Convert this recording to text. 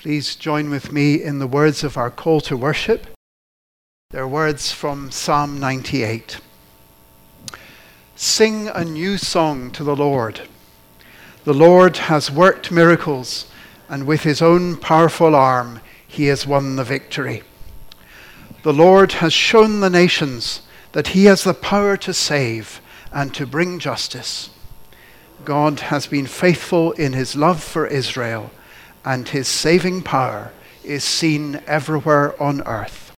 Please join with me in the words of our call to worship. They're words from Psalm 98. Sing a new song to the Lord. The Lord has worked miracles, and with his own powerful arm, he has won the victory. The Lord has shown the nations that he has the power to save and to bring justice. God has been faithful in his love for Israel, and his saving power is seen everywhere on earth.